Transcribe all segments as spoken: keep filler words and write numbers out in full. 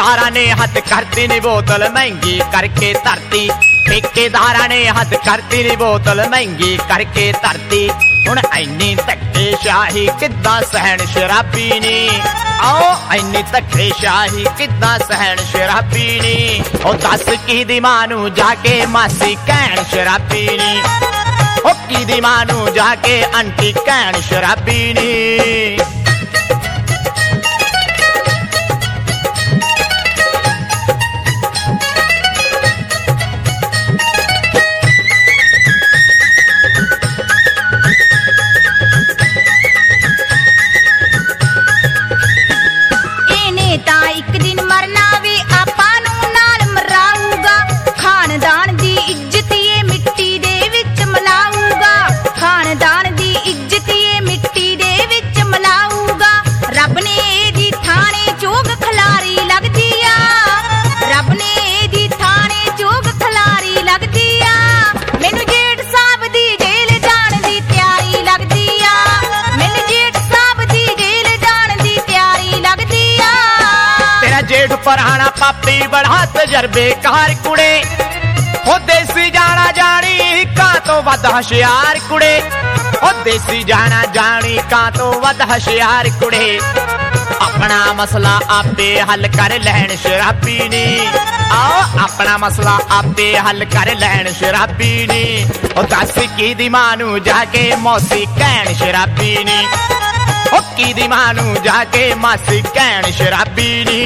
ठेकेदारा ने हद करती नी बोतल महंगी करके धरती। ठेकेदारा ने हद करती नी बोतल महंगी करके धरती। हुण इन्नी धक्केशाही किद्दां सहन शराबी नी। आओ इन्नी धक्केशाही किद्दां सहन शराबी नी। ओ दस की दी मां नूं जाके मासी कहण शराबी नी। ओ की दी मां नूं जाके आंटी कहण शराबी नी। पराना पापी बड़ा तजर्बेकार कुड़े। ओ देसी जाना जानी का तो वध होशियार कुड़े। ओ देसी जाना जानी का तो वध होशियार कुड़े। अपना मसला आपे हल कर लैन शराबी नी। आओ अपना मसला आपे हल कर लैन शराबी नी। ओ दस की दी मां नूं जाके मौसी कहण शराबी नी। ओ की दी मां नूं जाके मासी कहण शराबी नी।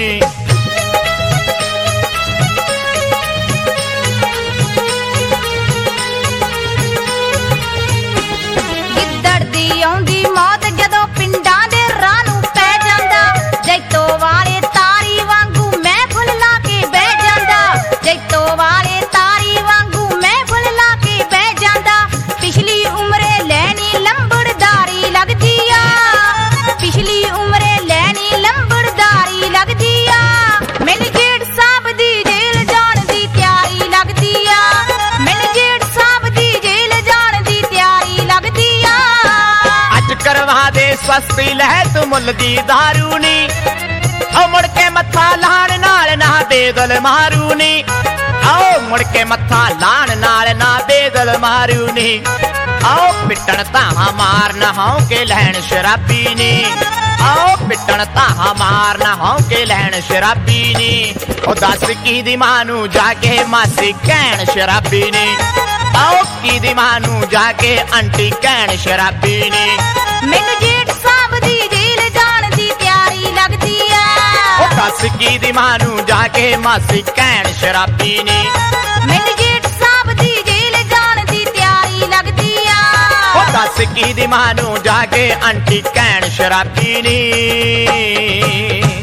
सस्ती लह तू मुल दी दारू नी। आओ मुड़ के मत्था लाण नाल ना दे दल मारू नी। आओ मुड़ के मत्था लाण नाल ना दे दल मारू नी। आओ पिटण ताहा मार ना हों के लहण शराबी नी। आओ पिटण ताहा मार ना हों के लहण शराबी नी। ओ दस की दी मां नूं जाके मासी कहण शराबी नी। आओ की दी मां नूं जाके आंटी कहण शराबी नी। मैनू जेठ साहब दी जेल जाण दी तैयारी लगदी ऐ। ओ दस की दी मां नूं जाके मासी कहण शराबी नी। मैनू जेठ साहब दी जेल जाण दी तैयारी लगदी ऐ। ओ दस की दी मां नूं जाके आंटी कहण शराबी नी।